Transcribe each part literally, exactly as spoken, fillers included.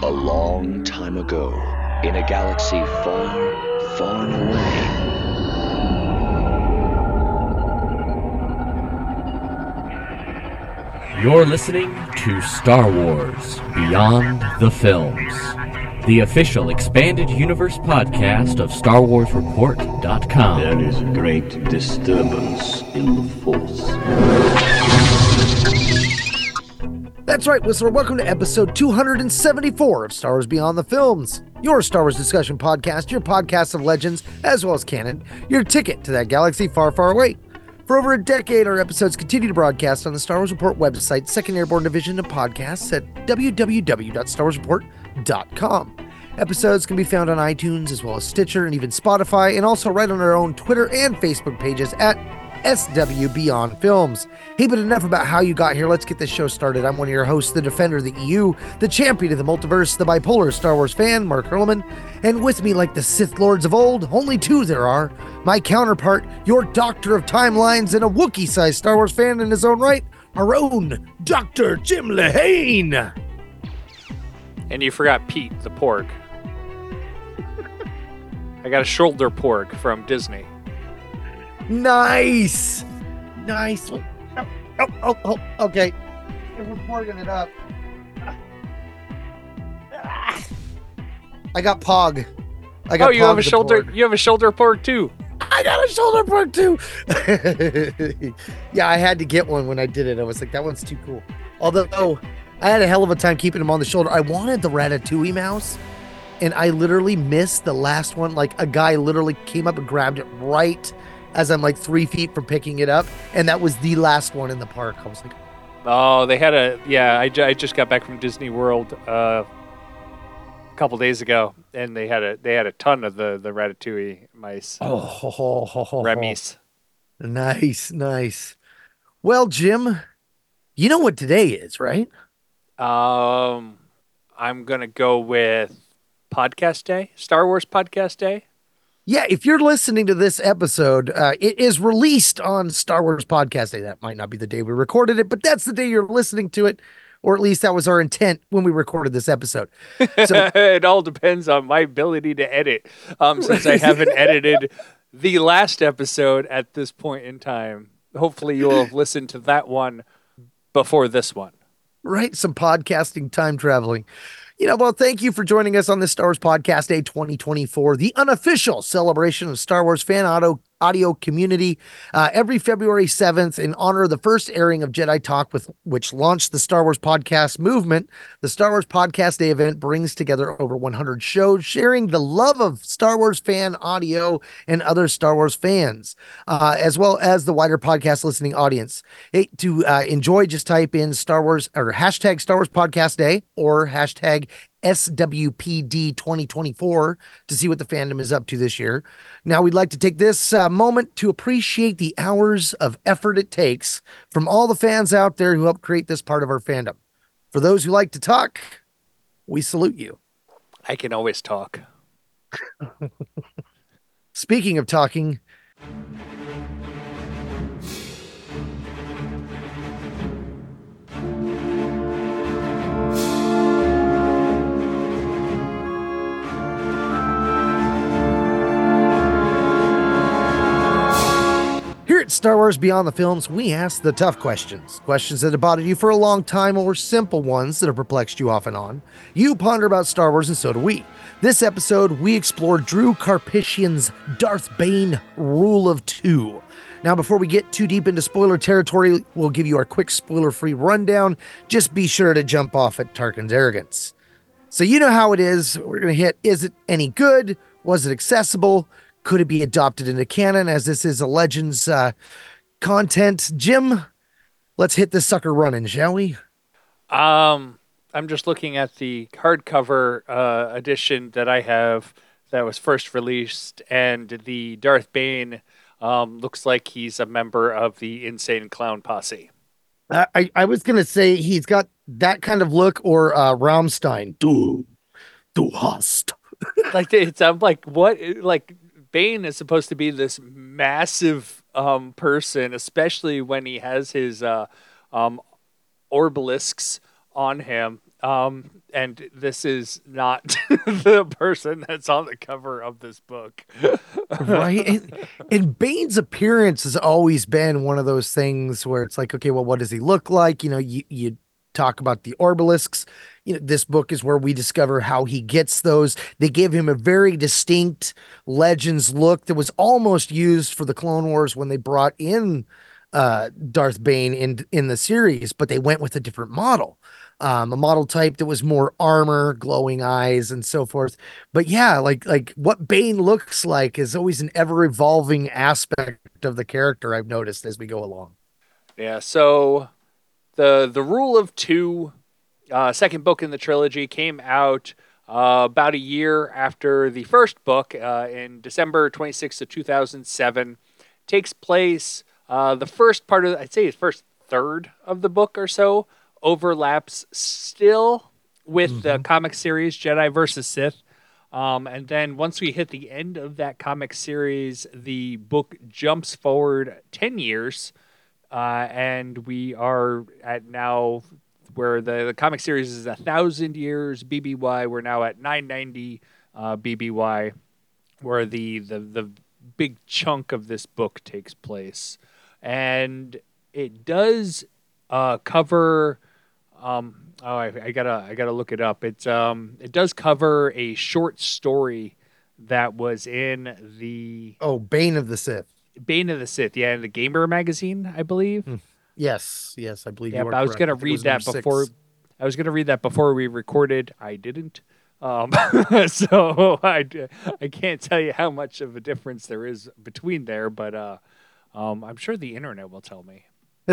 A long time ago, in a galaxy far, far away, You're listening to Star Wars Beyond the Films, the official expanded universe podcast of Star Wars Report dot com. There is a great disturbance in the Force. That's right, listener. Welcome to episode two hundred seventy-four of Star Wars Beyond the Films, your Star Wars discussion podcast, your podcast of legends, as well as canon, your ticket to that galaxy far, far away. For over a decade, our episodes continue to broadcast on the Star Wars Report website, Second Airborne Division of Podcasts at w w w dot star wars report dot com. Episodes can be found on iTunes, as well as Stitcher, and even Spotify, and also right on our own Twitter and Facebook pages at S W Beyond Films. Hey, but enough about how you got here. Let's get this show started. I'm one of your hosts, the defender of the E U, the champion of the multiverse, the bipolar Star Wars fan, Mark Hurlman. And with me, like the Sith Lords of old, only two there are, my counterpart, your doctor of timelines and a Wookiee-sized Star Wars fan in his own right, our own Doctor Jim Lehane. And you forgot Pete, the pork. I got a shoulder pork from Disney. Nice. Nice. Oh, oh, oh, oh, okay. We're porking it up. I got Pog. I got oh, you Pog have a the shoulder. pork. You have a shoulder pork too. I got a shoulder pork too. Yeah, I had to get one when I did it. I was like, that one's too cool. Although oh, I had a hell of a time keeping him on the shoulder. I wanted the Ratatouille mouse, and I literally missed the last one. Like a guy literally came up and grabbed it right as I'm like three feet from picking it up, and that was the last one in the park. I was like, Oh, they had a yeah. I, ju- I just got back from Disney World uh, a couple days ago, and they had a they had a ton of the the Ratatouille mice. oh, ho, ho, ho, ho, ho. Remis. Nice, nice. Well, Jim, you know what today is, right? Um, I'm gonna go with Podcast Day, Star Wars Podcast Day. Yeah, if you're listening to this episode, uh, it is released on Star Wars Podcast Day. That might not be the day we recorded it, but that's the day you're listening to it, or at least that was our intent when we recorded this episode. So, It all depends on my ability to edit, um, since I haven't edited the last episode at this point in time. Hopefully, you'll have listened to that one before this one. right, some podcasting time traveling. You know, well, thank you for joining us on this Star Wars Podcast Day twenty twenty-four, the unofficial celebration of Star Wars fan audio, audio community, uh, every February seventh in honor of the first airing of Jedi Talk, with which launched the Star Wars podcast movement. The Star Wars Podcast Day event brings together over one hundred shows sharing the love of Star Wars fan audio and other Star Wars fans, uh, as well as the wider podcast listening audience. Hey, to uh, enjoy, just type in Star Wars or hashtag Star Wars Podcast Day or hashtag S W P D twenty twenty-four to see what the fandom is up to this year. Now, we'd like to take this uh, moment to appreciate the hours of effort it takes from all the fans out there who help create this part of our fandom. For those who like to talk, we salute you. I can always talk. Speaking of talking, here at Star Wars Beyond the Films, we ask the tough questions. Questions that have bothered you for a long time, or simple ones that have perplexed you off and on. You ponder about Star Wars, and so do we. This episode, we explore Drew Karpyshyn's Darth Bane Rule of Two. Now, before we get too deep into spoiler territory, we'll give you our quick spoiler-free rundown. Just be sure to jump off at Tarkin's arrogance. So you know how it is. We're going to hit, is it any good? Was it accessible? Could it be adopted into canon, as this is a Legends uh, content? Jim, let's hit this sucker running, shall we? Um, I'm just looking at the hardcover uh, edition that I have that was first released, and the Darth Bane um, looks like he's a member of the Insane Clown Posse. I, I, I was going to say he's got that kind of look, or uh, Rammstein. Du, du hast. Like it's, I'm like, what? Like Bane is supposed to be this massive um, person, especially when he has his uh, um, obelisks on him. Um, and this is not the person that's on the cover of this book. Right. And, and Bane's appearance has always been one of those things where it's like, okay, well, what does he look like? You know, you, you talk about the Orbalisks. You know, this book is where we discover how he gets those. They give him a very distinct Legends look that was almost used for the Clone Wars when they brought in uh, Darth Bane in in the series, but they went with a different model. Um, a model type that was more armor, glowing eyes, and so forth. But yeah, like like what Bane looks like is always an ever evolving aspect of the character. I've noticed as we go along. Yeah. So the the Rule of Two, uh, second book in the trilogy, came out uh, about a year after the first book uh, in December twenty-sixth of two thousand seven. Takes place uh, the first part of I'd say the first third of the book or so overlaps still with mm-hmm. the comic series Jedi versus Sith. Um, and then once we hit the end of that comic series, the book jumps forward ten years. Uh, and we are at now where the, the comic series is a thousand years B B Y. We're now at nine ninety uh, B B Y, where the, the, the big chunk of this book takes place. And it does uh, cover... Um, oh, I, I gotta, I gotta look it up. It's, um, it does cover a short story that was in the Oh, Bane of the Sith. Bane of the Sith, yeah, in the Gamer magazine, I believe. Mm. Yes, yes, I believe. Yeah, you are but I was correct. gonna I think it read was that number before. six. I was gonna read that before we recorded. I didn't. Um, so I, I can't tell you how much of a difference there is between there, but uh, um, I'm sure the internet will tell me.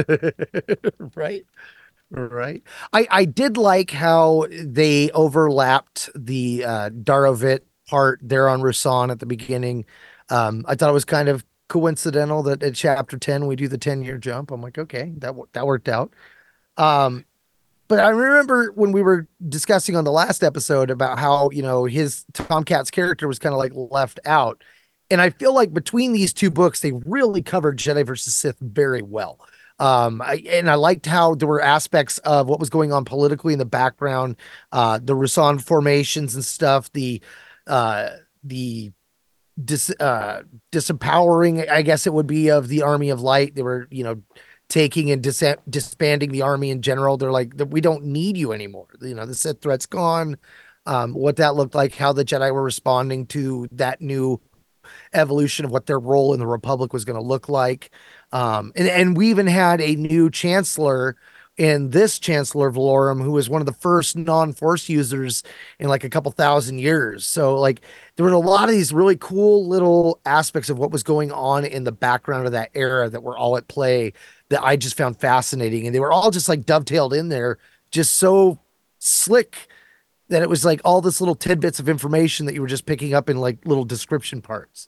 Right. Right. I, I did like how they overlapped the uh, Darovit part there on Rusan at the beginning. Um, I thought it was kind of coincidental that at chapter ten, we do the ten year jump. I'm like, okay, that, that worked out. Um, but I remember when we were discussing on the last episode about how, you know, his Tomcat's character was kind of like left out. And I feel like between these two books, they really covered Jedi versus Sith very well. Um, I, and I liked how there were aspects of what was going on politically in the background, uh, the Rusan formations and stuff, the, uh, the dis, uh, disempowering, I guess it would be, of the Army of Light. They were, you know, taking and dis- disbanding the army in general. They're like, we don't need you anymore. You know, the Sith threat's gone. Um, what that looked like, how the Jedi were responding to that new evolution of what their role in the Republic was going to look like. Um, and, and we even had a new chancellor in this Chancellor Valorum, who was one of the first non-force users in like a couple thousand years. So like there were a lot of these really cool little aspects of what was going on in the background of that era that were all at play that I just found fascinating. And they were all just like dovetailed in there, just so slick that it was like all this little tidbits of information that you were just picking up in like little description parts.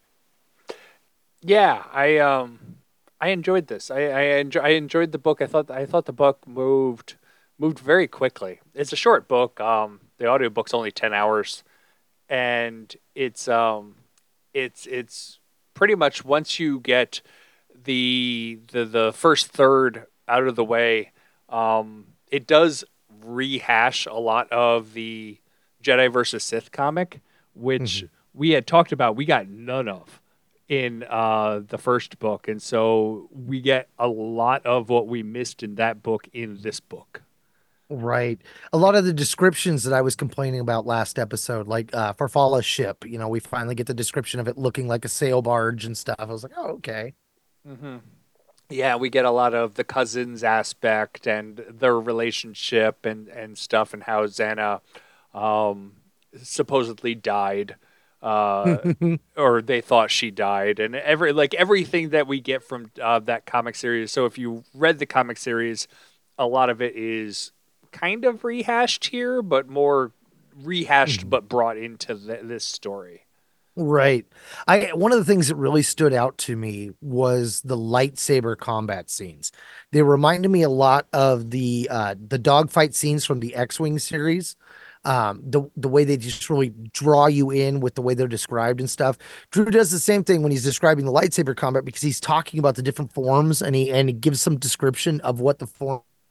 Yeah, I um I enjoyed this. I I, enjoy, I enjoyed the book. I thought I thought the book moved moved very quickly. It's a short book. Um, the audiobook's only ten hours, and it's um it's it's pretty much once you get the the the first third out of the way, um, it does rehash a lot of the Jedi versus Sith comic, which mm-hmm. we had talked about. We got none of in uh, the first book, and so we get a lot of what we missed in that book in this book. Right. A lot of the descriptions that I was complaining about last episode, like uh, Farfalla's ship, you know, we finally get the description of it looking like a sail barge and stuff. I was like, oh, okay. Mm-hmm. Yeah, we get a lot of the cousins aspect and their relationship and, and stuff, and how Xana um, supposedly died, uh, or they thought she died, and every like everything that we get from uh, that comic series. So if you read the comic series, a lot of it is kind of rehashed here, but more rehashed mm-hmm. but brought into th- this story. Right. I one of the things that really stood out to me was the lightsaber combat scenes. They reminded me a lot of the uh the dogfight scenes from the X-Wing series. Um the the way they just really draw you in with the way they're described and stuff. Drew does the same thing when he's describing the lightsaber combat, because he's talking about the different forms, and he and he gives some description of what the forms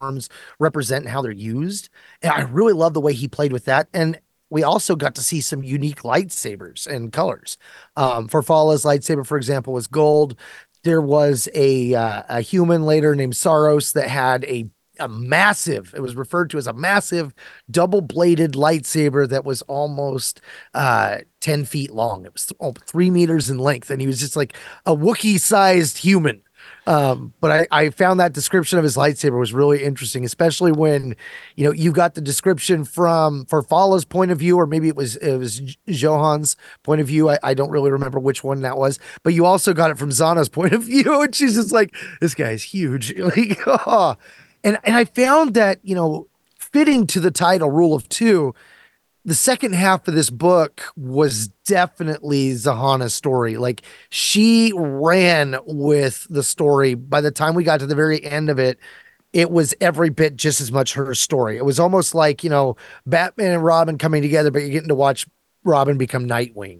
forms represent and how they're used. And I really love the way he played with that. And we also got to see some unique lightsabers and colors. Um, Farfalla's lightsaber, for example, was gold. There was a uh, a human later named Saros that had a a massive, it was referred to as a massive double bladed lightsaber that was almost uh, ten feet long. It was th- oh, three meters in length. And he was just like a Wookiee sized human. Um, but I, I found that description of his lightsaber was really interesting, especially when, you know, you got the description from Farfalla's point of view, or maybe it was, it was J- Johan's point of view. I, I don't really remember which one that was, but you also got it from Zana's point of view. And she's just like, this guy's huge. Like, oh. And, and I found that, you know, fitting to the title Rule of Two, the second half of this book was definitely Zahana's story. Like, she ran with the story. By the time we got to the very end of it, it was every bit just as much her story. It was almost like, you know, Batman and Robin coming together, but you're getting to watch Robin become Nightwing.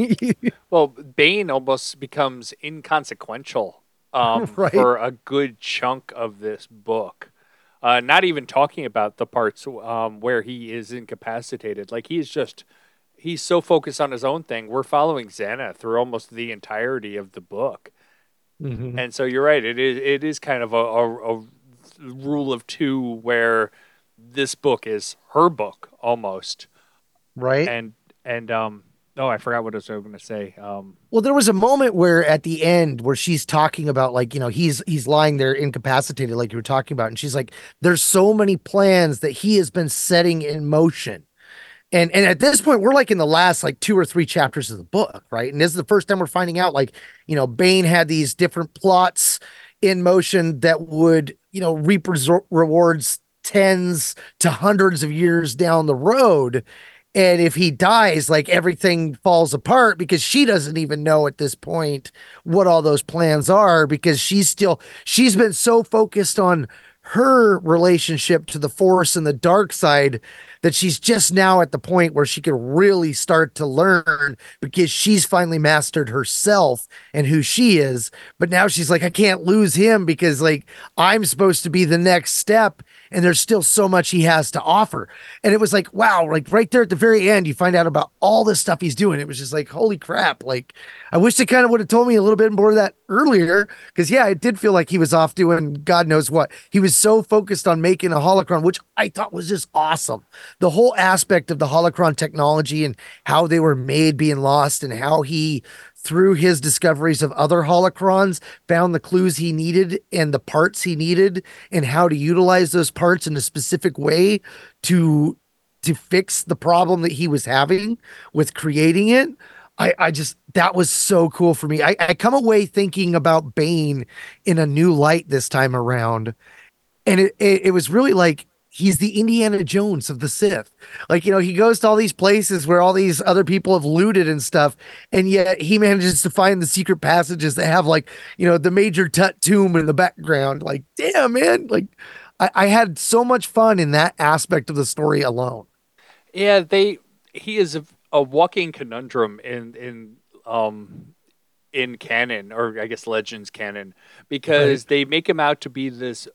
Well, Bane almost becomes inconsequential um, Right. for a good chunk of this book. Uh, not even talking about the parts um, where he is incapacitated. Like, he's just, he's so focused on his own thing. We're following Xana through almost the entirety of the book. Mhm. And so you're right. It is, it is kind of a, a, a rule of two where this book is her book almost. Right. And, and, um, oh, I forgot what I was going to say. Um, Well, there was a moment where at the end where she's talking about, like, you know, he's he's lying there incapacitated, like you were talking about, and she's like, there's so many plans that he has been setting in motion. And and at this point, we're like in the last like two or three chapters of the book, right? And this is the first time we're finding out, like, you know, Bane had these different plots in motion that would, you know, reap resor- rewards tens to hundreds of years down the road. And if he dies, like, everything falls apart because she doesn't even know at this point what all those plans are, because she's still, she's been so focused on her relationship to the Force and the dark side that she's just now at the point where she can really start to learn, because she's finally mastered herself and who she is. But now she's like, I can't lose him because, like, I'm supposed to be the next step, and there's still so much he has to offer. And it was like, wow, like right there at the very end, you find out about all this stuff he's doing. It was just like, holy crap. Like, I wish they kind of would have told me a little bit more of that earlier, because yeah, it did feel like he was off doing God knows what. He was so focused on making a holocron, which I thought was just awesome. The whole aspect of the holocron technology and how they were made being lost, and how he, through his discoveries of other holocrons, found the clues he needed and the parts he needed, and how to utilize those parts in a specific way to to fix the problem that he was having with creating it. I, I just, that was so cool for me. I, I come away thinking about Bane in a new light this time around. And it, it, it was really like, he's the Indiana Jones of the Sith. Like, you know, he goes to all these places where all these other people have looted and stuff, and yet he manages to find the secret passages that have, like, you know, the Major Tut tomb in the background. Like, damn, man. Like, I, I had so much fun in that aspect of the story alone. yeah, they, he is a, a walking conundrum in, in, um, in canon, or I guess Legends canon, because Right. they make him out to be this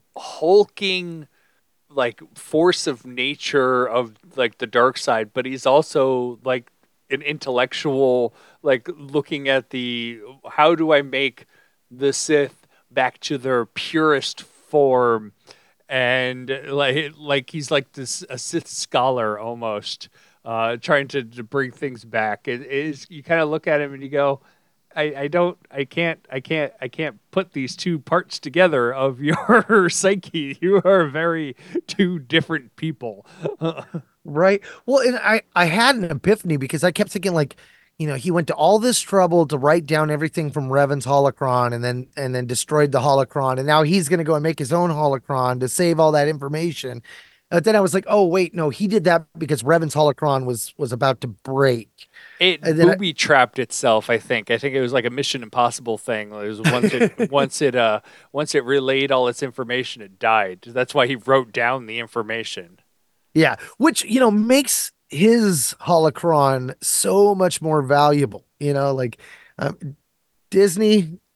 hulking, like, force of nature of, like, the dark side, but he's also like an intellectual, like, looking at the, how do I make the Sith back to their purest form, and like like he's like this a Sith scholar almost, uh, trying to, to bring things back. It is, you kind of look at him and you go, I, I don't I can't I can't I can't put these two parts together of your psyche. You are very two different people. Right. Well, and I I had an epiphany because I kept thinking, like, you know, he went to all this trouble to write down everything from Revan's holocron, and then and then destroyed the holocron, and now he's going to go and make his own holocron to save all that information. But then I was like, oh wait, no, he did that because Revan's holocron was was about to break. It And then I, booby trapped itself. I think. I think it was like a Mission Impossible thing. It was once it once it uh once it relayed all its information, it died. That's why he wrote down the information. yeah, which, you know, makes his holocron so much more valuable. You know, like, um, Disney,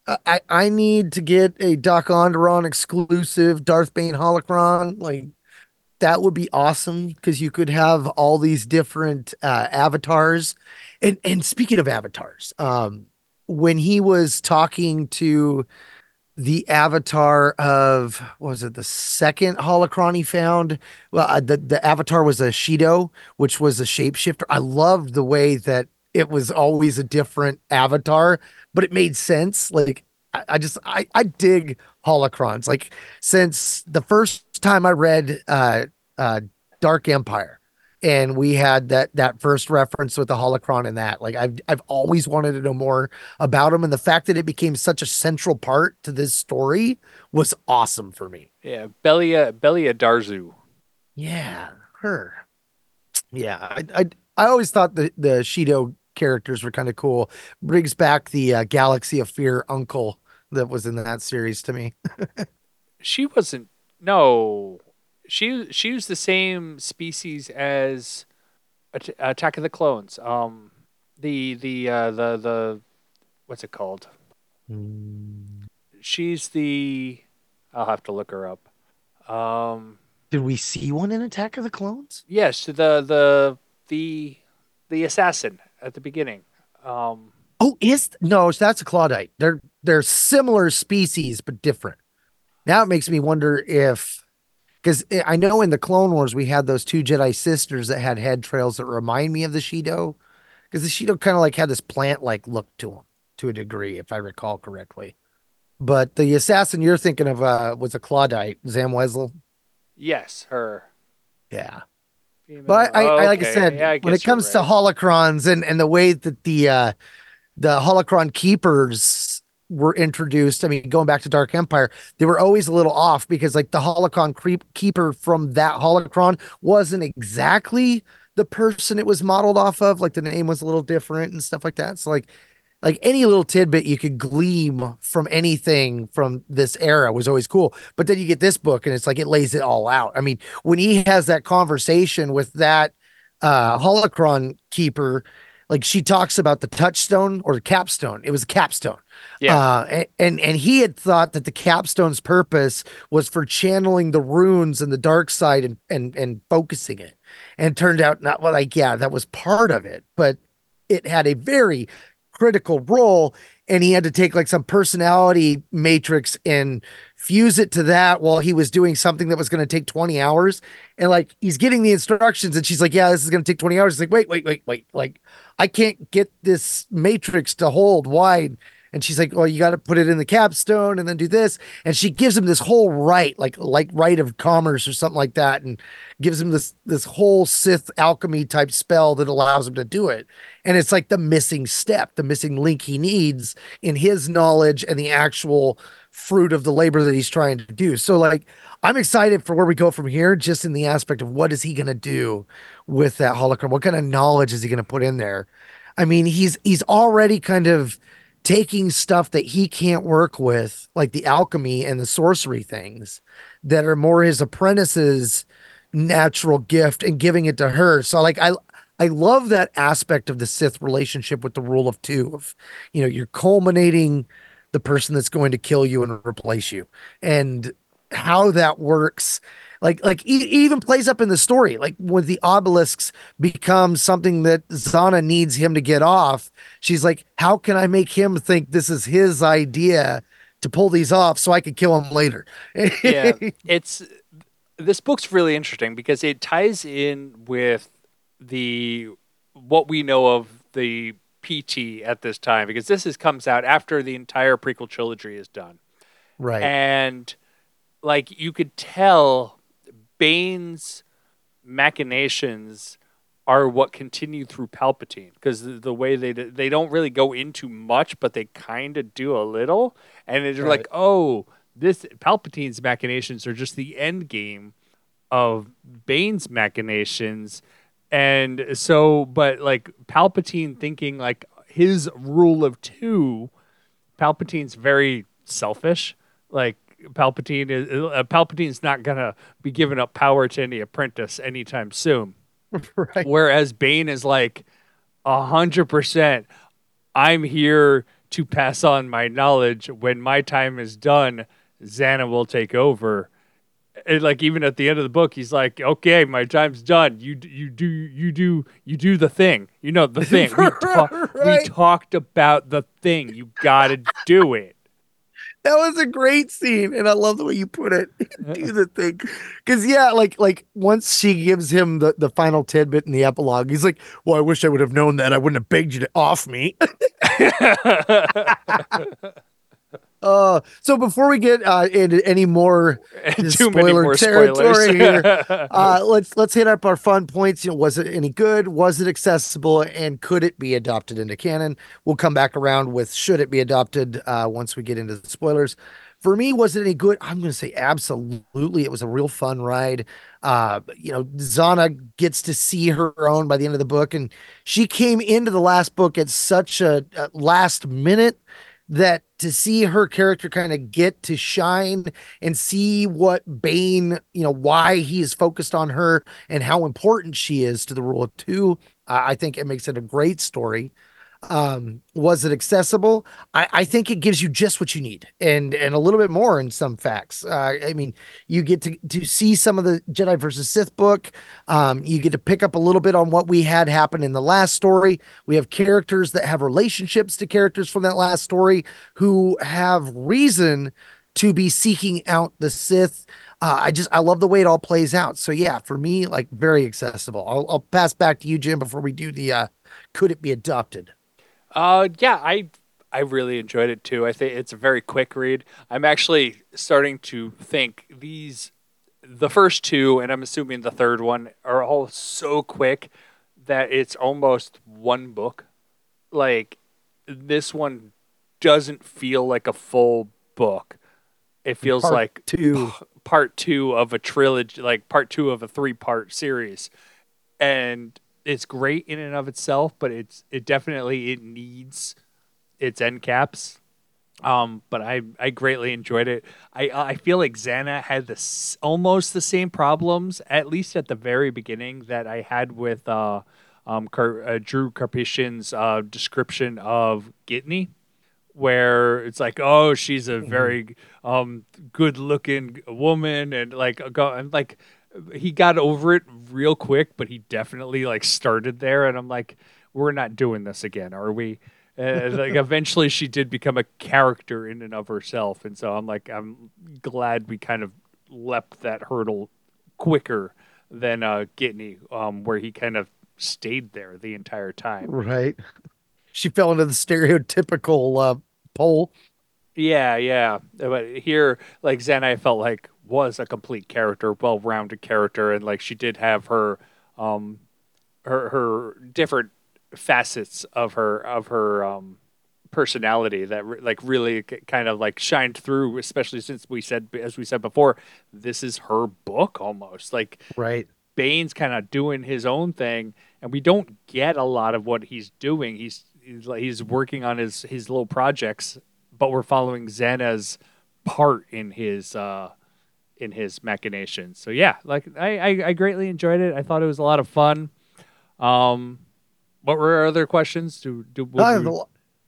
I I need to get a Doc Onderon exclusive Darth Bane holocron. Like that would be awesome because you could have all these different uh, avatars. And and speaking of avatars, um, when he was talking to the avatar of what was it the second holocron he found? Well, uh, the the avatar was a Shido, which was a shapeshifter. I loved the way that it was always a different avatar, but it made sense. Like I, I just I I dig holocrons. Like since the first time I read uh uh Dark Empire, and we had that that first reference with the holocron in that. Like I've I've always wanted to know more about him, and the fact that it became such a central part to this story was awesome for me. Yeah, Belia Belia Darzu. Yeah, her. Yeah, I I, I always thought the the Shido characters were kind of cool. Brings back the uh, Galaxy of Fear uncle that was in that series to me. She wasn't. No, she she was the same species as At- Attack of the Clones. Um, the the uh, the the what's it called? She's the. I'll have to look her up. Um, Did we see one in Attack of the Clones? yes, the the the the assassin at the beginning. Um, Oh, is no, that's a Claudite. They're they're similar species but different. Now it makes me wonder if because I know in the Clone Wars we had those two Jedi sisters that had head trails that remind me of the Shido, because the Shido kind of like had this plant-like look to them to a degree, if I recall correctly. But the assassin you're thinking of uh, was a Claudite, Zam Wesell. yes, her. Yeah. Female. But I, I, Oh, I like I okay. said, Yeah, I when it guess you're comes to right. holocrons and and the way that the uh, the holocron keepers were introduced, I mean, going back to Dark Empire, they were always a little off because like the holocron creep keeper from that holocron wasn't exactly the person it was modeled off of. Like the name was a little different and stuff like that. So like like any little tidbit you could glean from anything from this era was always cool. But then you get this book and it's like it lays it all out. I mean, when he has that conversation with that uh holocron keeper, like she talks about the touchstone or the capstone. It was a capstone. Yeah. Uh a- and and he had thought that the capstone's purpose was for channeling the runes and the dark side and and and focusing it. And it turned out not well, like, yeah, that was part of it, but it had a very critical role, and he had to take like some personality matrix and fuse it to that while he was doing something that was going to take twenty hours. And like he's getting the instructions and she's like, yeah, this is going to take twenty hours. He's like, wait, wait, wait, wait. Like I can't get this matrix to hold wide. And she's like, well, you got to put it in the capstone and then do this. And she gives him this whole right, like like right of commerce or something like that, and gives him this this whole Sith alchemy type spell that allows him to do it. And it's like the missing step, the missing link he needs in his knowledge and the actual fruit of the labor that he's trying to do. So like I'm excited for where we go from here, just in the aspect of what is he going to do with that holocron? What kind of knowledge is he going to put in there? I mean, he's he's already kind of taking stuff that he can't work with, like the alchemy and the sorcery things that are more his apprentice's natural gift, and giving it to her. So like I I love that aspect of the Sith relationship with the rule of two of, you know, you're culminating the person that's going to kill you and replace you, and how that works. Like, like e- even plays up in the story. Like when the obelisks become something that Zana needs him to get off, she's like, "How can I make him think this is his idea to pull these off so I can kill him later?" Yeah. It's this book's really interesting because it ties in with the what we know of the P T at this time, because this is comes out after the entire prequel trilogy is done. Right. And like you could tell Bane's machinations are what continue through Palpatine, because the, the way they they don't really go into much, but they kind of do a little, and it's Right. like, oh, this Palpatine's machinations are just the end game of Bane's machinations, and so, but like Palpatine thinking like his rule of two, Palpatine's very selfish, like. Palpatine is uh, Palpatine's not gonna be giving up power to any apprentice anytime soon. Right. Whereas Bane is like a hundred percent. I'm here to pass on my knowledge. When my time is done, Xana will take over. And like even at the end of the book, he's like, "Okay, my time's done. You d- you do you do you do the thing. You know the thing. We, ta- Right. we talked about the thing. You gotta do it." That was a great scene, and I love the way you put it. Do the thing, because yeah, like like once she gives him the the final tidbit in the epilogue, he's like, "Well, I wish I would have known that. I wouldn't have begged you to off me." Uh, so before we get uh, into any more Too many spoiler more territory spoilers. here, uh, let's let's hit up our fun points. You know, was it any good? Was it accessible? And could it be adopted into canon? We'll come back around with should it be adopted uh, once we get into the spoilers. For me, was it any good? I'm going to say absolutely. It was a real fun ride. Uh, you know, Zana gets to see her own by the end of the book, and she came into the last book at such a, a last minute that to see her character kind of get to shine and see what Bane, you know, why he is focused on her and how important she is to the rule of two, uh, I think it makes it a great story. Um, was it accessible? I, I think it gives you just what you need and and a little bit more in some facts. Uh, I mean, you get to to see some of the Jedi versus Sith book. Um, you get to pick up a little bit on what we had happen in the last story. We have characters that have relationships to characters from that last story who have reason to be seeking out the Sith. Uh, I just I love the way it all plays out. So yeah, for me, like very accessible. I'll, I'll pass back to you, Jim, before we do the uh, could it be adopted? Uh, yeah, I I really enjoyed it too. I think it's a very quick read. I'm actually starting to think these, the first two, and I'm assuming the third one, are all so quick that it's almost one book. Like this one doesn't feel like a full book. It feels Part like two. part two of a trilogy, like part two of a three part series, and it's great in and of itself, but it's it definitely it needs its end caps. Um, but I I greatly enjoyed it. I I feel like Xana had this almost the same problems, at least at the very beginning, that I had with uh, um, Car- uh, Drew Karpyshyn's uh, description of Gitney, where it's like, oh, she's a very um, good-looking woman, and like go and like he got over it real quick, but he definitely like started there, and I'm like, we're not doing this again, are we? Uh, like eventually, she did become a character in and of herself, and so I'm like, I'm glad we kind of leapt that hurdle quicker than uh, Gitney, um, where he kind of stayed there the entire time. Right. She fell into the stereotypical uh, pole. Yeah, yeah. But here, like Zen, I felt like was a complete character, well-rounded character, and like she did have her, um, her her different facets of her of her um personality that re- like really k- kind of like shined through, especially since we said, as we said before, this is her book almost. Like Right. Bane's kind of doing his own thing, and we don't get a lot of what he's doing. He's he's, like, he's working on his his little projects, but we're following Xana's part in his uh, in his machinations. So yeah, like I, I I greatly enjoyed it. I thought it was a lot of fun. Um, what were our other questions? Do do would Uh, we- the-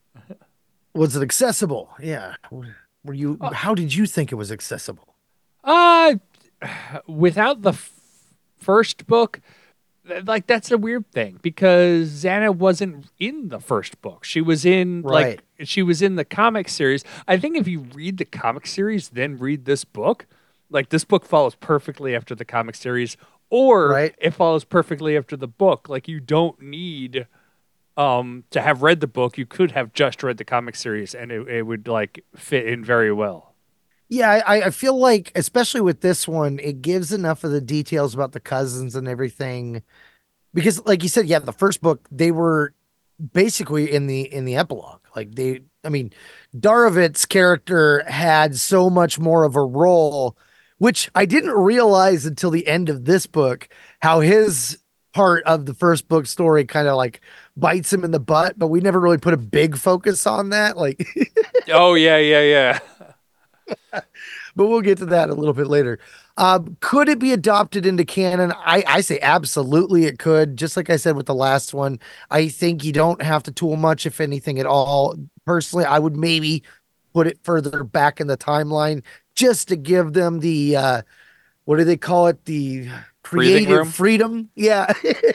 was it accessible? Yeah. Were you? How did you think it was accessible? uh without the f- first book? th- Like that's a weird thing because Xana wasn't in the first book. She was in Right. like she was in the comic series. I think if you read the comic series then read this book, like this book follows perfectly after the comic series, or Right. it follows perfectly after the book. Like you don't need um to have read the book. You could have just read the comic series and it, it would like fit in very well. Yeah, I, I feel like, especially with this one, it gives enough of the details about the cousins and everything. Because, like you said, yeah, the first book they were basically in the in the epilogue. Like they, I mean, Darovit's character had so much more of a role, which I didn't realize until the end of this book, how his part of the first book story kind of like bites him in the butt, but we never really put a big focus on that. Like, Oh yeah, yeah, yeah. but we'll get to that a little bit later. Um, could it be adopted into canon? I, I say absolutely it could. Just like I said with the last one, I think you don't have to tool much, if anything at all. Personally, I would maybe put it further back in the timeline just to give them the uh, what do they call it? The Breathing creative room? freedom. Yeah.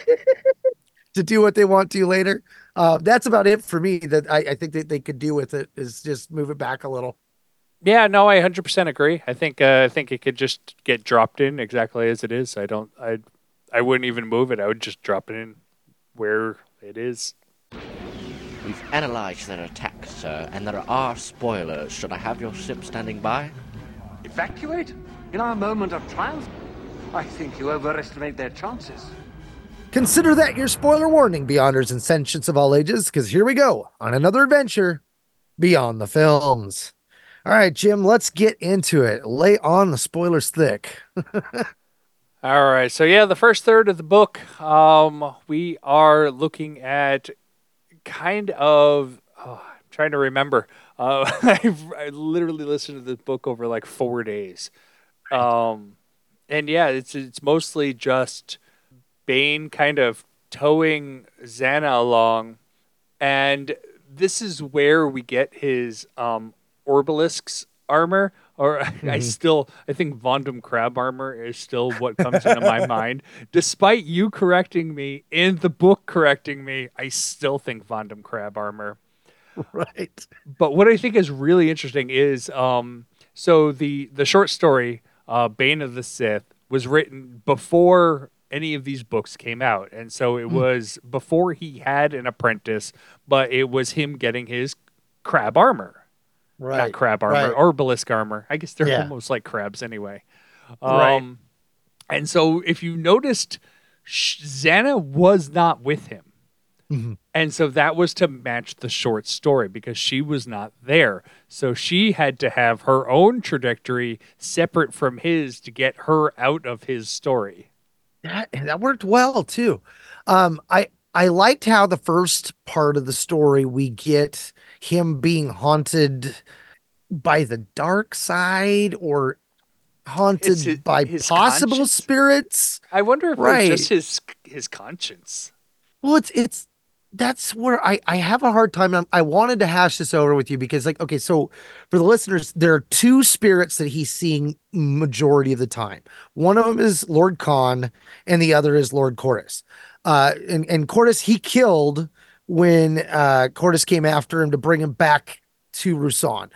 To do what they want to later. Uh, that's about it for me that I, I think that they could do with it is just move it back a little. Yeah, no, I one hundred percent agree. I think uh, I think it could just get dropped in exactly as it is. I don't I I wouldn't even move it. I would just drop it in where it is. We've analyzed their attack, sir, and there are spoilers. Should I have your ship standing by? Evacuate? In our moment of triumph? I think you overestimate their chances. Consider that your spoiler warning, Beyonders and Sentients of all ages, because here we go on another adventure beyond the films. All right, Jim, let's get into it. Lay on the spoilers thick. All right. So yeah, the first third of the book, um, we are looking at kind of. Oh, I'm trying to remember. Uh, I've I literally listened to this book over like four days, um, and yeah, it's it's mostly just Bane kind of towing Xana along, and this is where we get his um, Orbalisk's armor. Or mm-hmm. I still, I think Vondum Crab armor is still what comes into my mind. Despite you correcting me and the book correcting me, I still think Vondum Crab armor. Right. But what I think is really interesting is, um, so the the short story, uh, Bane of the Sith, was written before any of these books came out, and so it mm. was before he had an apprentice, but it was him getting his crab armor. Right. Not crab armor, right. or obelisk armor. I guess they're yeah. almost like crabs anyway. Um, right. And so if you noticed, Xana was not with him. Mm-hmm. And so that was to match the short story because she was not there. So she had to have her own trajectory separate from his to get her out of his story. That, that worked well, too. Um, I, I liked how the first part of the story we get him being haunted by the dark side or haunted his, by his possible conscience? spirits. I wonder if right. it's just his his conscience. Well, it's it's that's where I, I have a hard time. I wanted to hash this over with you because, like, okay, so for the listeners, there are two spirits that he's seeing majority of the time. One of them is Lord Khan, and the other is Lord Cortus. Uh, and, and Cortus, he killed when uh, Cortus came after him to bring him back to Ruusan.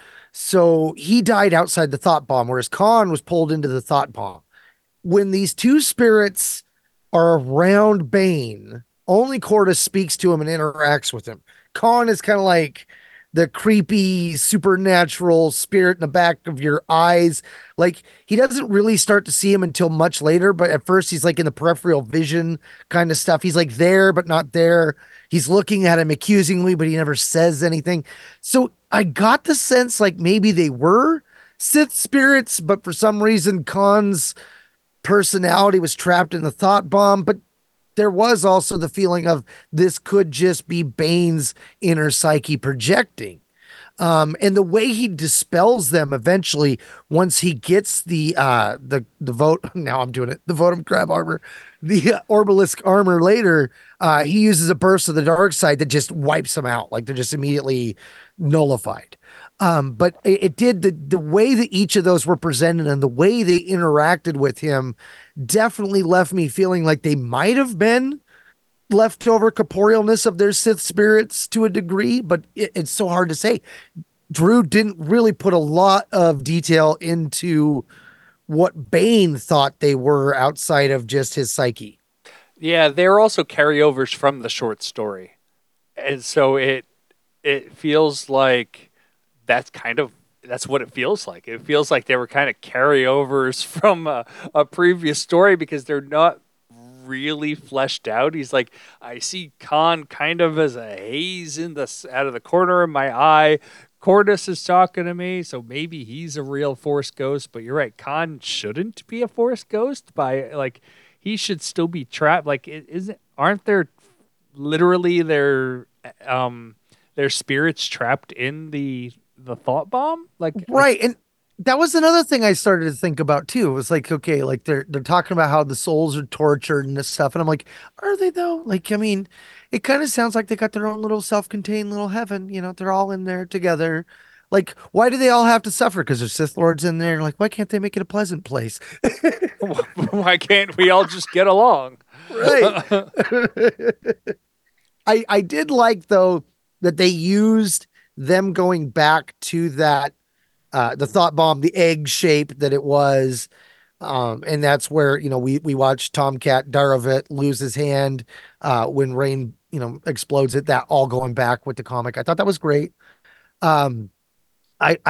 So he died outside the thought bomb, whereas Khan was pulled into the thought bomb. When these two spirits are around Bane, only Cortus speaks to him and interacts with him. Khan is kind of like the creepy supernatural spirit in the back of your eyes. Like, he doesn't really start to see him until much later, but at first he's like in the peripheral vision kind of stuff. He's like there, but not there. He's looking at him accusingly, but he never says anything. So I got the sense like maybe they were Sith spirits, but for some reason Khan's personality was trapped in the thought bomb. But there was also the feeling of this could just be Bane's inner psyche projecting. Um, and the way he dispels them eventually, once he gets the uh, the the vote, now I'm doing it, the Votum Crab armor, the uh, Orbalisk armor later, uh, he uses a burst of the dark side that just wipes them out, like they're just immediately nullified. Um, but it, it did the the way that each of those were presented and the way they interacted with him definitely left me feeling like they might have been leftover corporealness of their Sith spirits to a degree, but it, it's so hard to say. Drew didn't really put a lot of detail into what Bane thought they were outside of just his psyche. Yeah, they're also carryovers from the short story. And so it it feels like that's kind of that's what it feels like. It feels like they were kind of carryovers from a, a previous story because they're not really fleshed out. He's like, I see Khan kind of as a haze in the out of the corner of my eye. Cortus is talking to me, so maybe he's a real Force ghost. But you're right, Khan shouldn't be a Force ghost. By like, he should still be trapped. Like, it isn't? Aren't there literally their um their spirits trapped in the the thought bomb? Like, right, like, and that was another thing I started to think about too. It was like, okay, like they're they're talking about how the souls are tortured and this stuff, and I'm like, are they though? Like, I mean, it kind of sounds like they got their own little self-contained little heaven. You know, they're all in there together. Like, why do they all have to suffer? Because there's Sith Lords in there. Like, why can't they make it a pleasant place? Why can't we all just get along? Right. I I did like though that they used them going back to that uh the thought bomb, the egg shape that it was. Um, and that's where, you know, we we watched Tomcat Darovit lose his hand uh when Rain, you know, explodes it, that all going back with the comic. I thought that was great. Um I